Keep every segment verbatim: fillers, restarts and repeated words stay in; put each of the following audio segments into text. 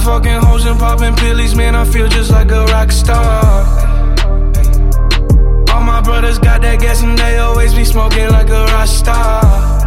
fucking hoes and popping pillies, man, I feel just like a rock star. All my brothers got that gas and they always be smoking like a rock star.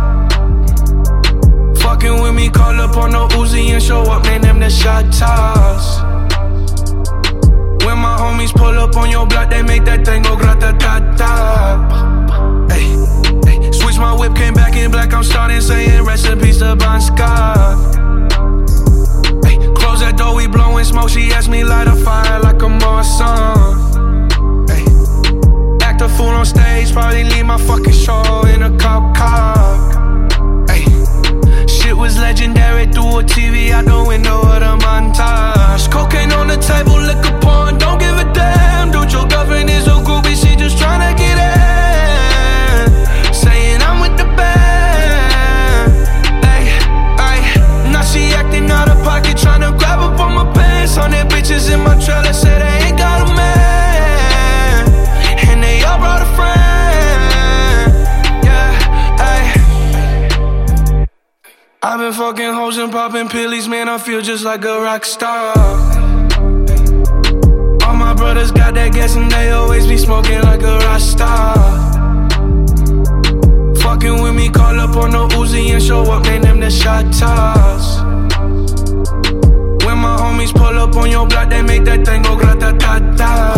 Fucking with me, call up on no Uzi and show up, man, them the shot toss. When my homies pull up on your block, they make that thing go grata-ta-ta. Ay, ay. Switch my whip, came back in black, I'm starting saying recipes to Bon Scott. Ay, close that door, we blowing smoke, she asked me light a fire like a Marsan. Ay, act a fool on stage, probably leave my fucking show in a cop car. Ay, shit was legendary through a T V out the window of the montage. Cocaine on the table, liquor porn, don't give a damn. Dude, your girlfriend is a groupie, she just tryna get in. Saying I'm with the band. Ay, ay. Now she acting out of pocket, tryna grab up on my pants. Hundred bitches in my trailer, say they ain't got a man. And they all brought a friend. Yeah, ay. I've been fucking hoes and popping pillies, man, I feel just like a rock star. All my brothers got that gas and they always be smoking like a rock star. Fucking with me, call up on no Uzi and show up, man, them the shot toss. When my homies pull up on your block, they make that thing go grata-ta-ta.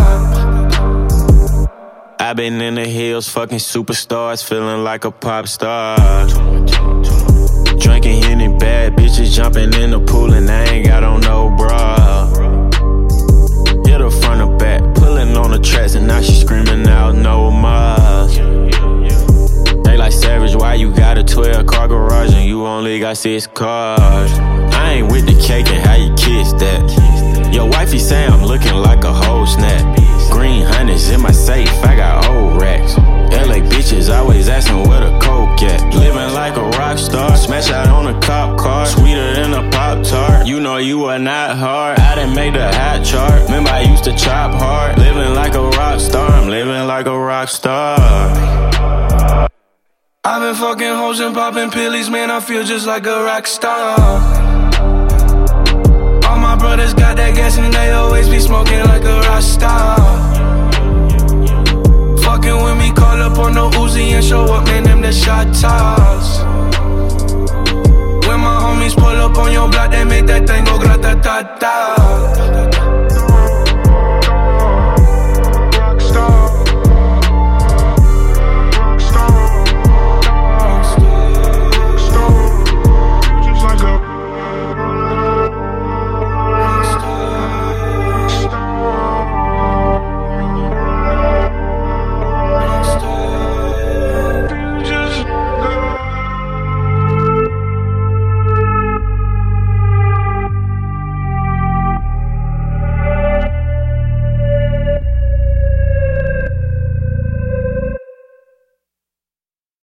I've been in the hills, fucking superstars, feeling like a pop star. Drinking Henny, bad bitches jumping in the pool and I ain't got on no bra. Hit her front or back, pulling on the tracks and now she screaming out no more. They like Savage, why you got a twelve car garage and you only got six cars? I ain't with the cake and how you kiss that. Your wifey say I'm looking like a whole snap. Green hundreds in my safe, I got old racks. L A bitches always asking where the coke at. Living like a rock star, smash out on a cop car. Sweeter than a Pop-Tart, you know you are not hard. I done made the hot chart, remember I used to chop hard. Living like a rock star, I'm living like a rock star. I've been fucking hoes and popping pillies, man, I feel just like a rock star.